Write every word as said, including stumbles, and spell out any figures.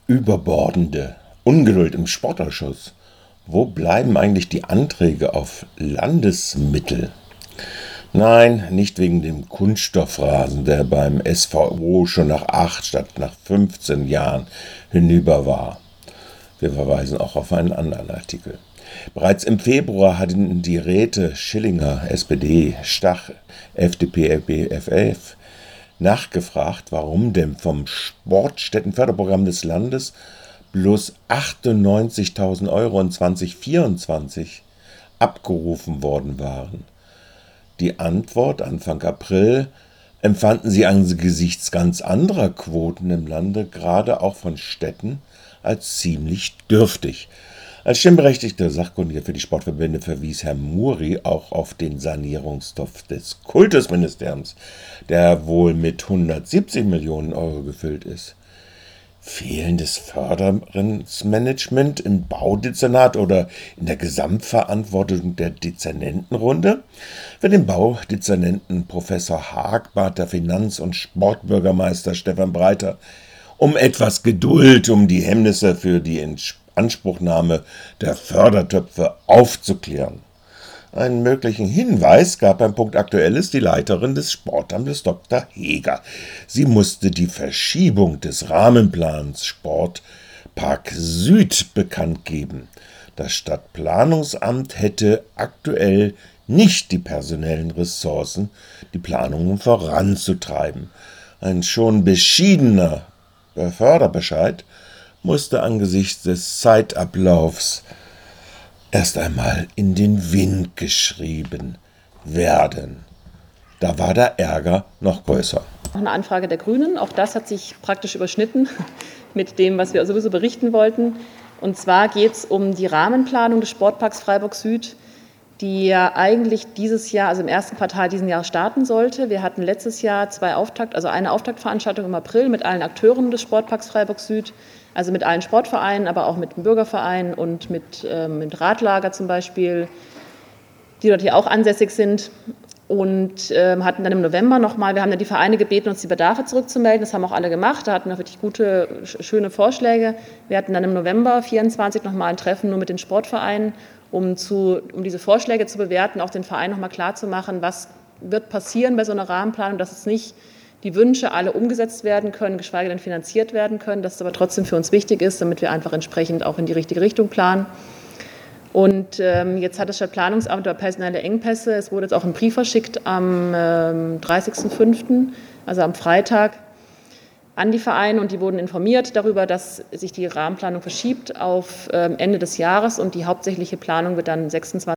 Überbordende Ungeduld im Sportausschuss. Wo bleiben eigentlich die Anträge auf Landesmittel? Nein, nicht wegen dem Kunststoffrasen, der beim S V O schon nach acht statt nach fünfzehn Jahren hinüber war. Wir verweisen auch auf einen anderen Artikel. Bereits im Februar hatten die Räte Schillinger, S P D, Stach, F D P, B F F nachgefragt, warum denn vom Sportstättenförderprogramm des Landes bloß achtundneunzigtausend Euro in zwanzig vierundzwanzig abgerufen worden waren. Die Antwort Anfang April empfanden sie angesichts ganz anderer Quoten im Lande, gerade auch von Städten, als ziemlich dürftig. Als stimmberechtigter Sachkundiger für die Sportverbände verwies Herr Muri auch auf den Sanierungstopf des Kultusministeriums, der wohl mit hundertsiebzig Millionen Euro gefüllt ist. Fehlendes Förderungsmanagement im Baudezernat oder in der Gesamtverantwortung der Dezernentenrunde? Für den Baudezernenten Professor Haag bat der Finanz- und Sportbürgermeister Stefan Breiter um etwas Geduld, um die Hemmnisse für die Anspruchnahme der Fördertöpfe aufzuklären. Einen möglichen Hinweis gab beim Punkt Aktuelles die Leiterin des Sportamtes Doktor Heger. Sie musste die Verschiebung des Rahmenplans Sportpark Süd bekannt geben. Das Stadtplanungsamt hätte aktuell nicht die personellen Ressourcen, die Planungen voranzutreiben. Ein schon beschiedener Förderbescheid musste angesichts des Zeitablaufs erst einmal in den Wind geschrieben werden. Da war der Ärger noch größer. Eine Anfrage der Grünen, auch das hat sich praktisch überschnitten mit dem, was wir sowieso berichten wollten. Und zwar geht es um die Rahmenplanung des Sportparks Freiburg Süd, die ja eigentlich dieses Jahr, also im ersten Quartal diesen Jahres starten sollte. Wir hatten letztes Jahr zwei Auftakt, also eine Auftaktveranstaltung im April mit allen Akteuren des Sportparks Freiburg Süd, also mit allen Sportvereinen, aber auch mit dem Bürgerverein und mit, ähm, mit Radlager zum Beispiel, die dort hier auch ansässig sind. Und ähm, hatten dann im November nochmal, wir haben dann die Vereine gebeten, uns die Bedarfe zurückzumelden. Das haben auch alle gemacht. Da hatten wir wirklich gute, schöne Vorschläge. Wir hatten dann im November vierundzwanzig nochmal ein Treffen nur mit den Sportvereinen, um, zu, um diese Vorschläge zu bewerten, auch den Vereinen nochmal klarzumachen, was wird passieren bei so einer Rahmenplanung, dass es nicht die Wünsche alle umgesetzt werden können, geschweige denn finanziert werden können, dass es aber trotzdem für uns wichtig ist, damit wir einfach entsprechend auch in die richtige Richtung planen. Und ähm, jetzt hat das Stadtplanungsamt über personelle Engpässe, es wurde jetzt auch ein Brief verschickt am ähm, dreißigsten fünften, also am Freitag, an die Vereine, und die wurden informiert darüber, dass sich die Rahmenplanung verschiebt auf ähm, Ende des Jahres, und die hauptsächliche Planung wird dann sechsundzwanzig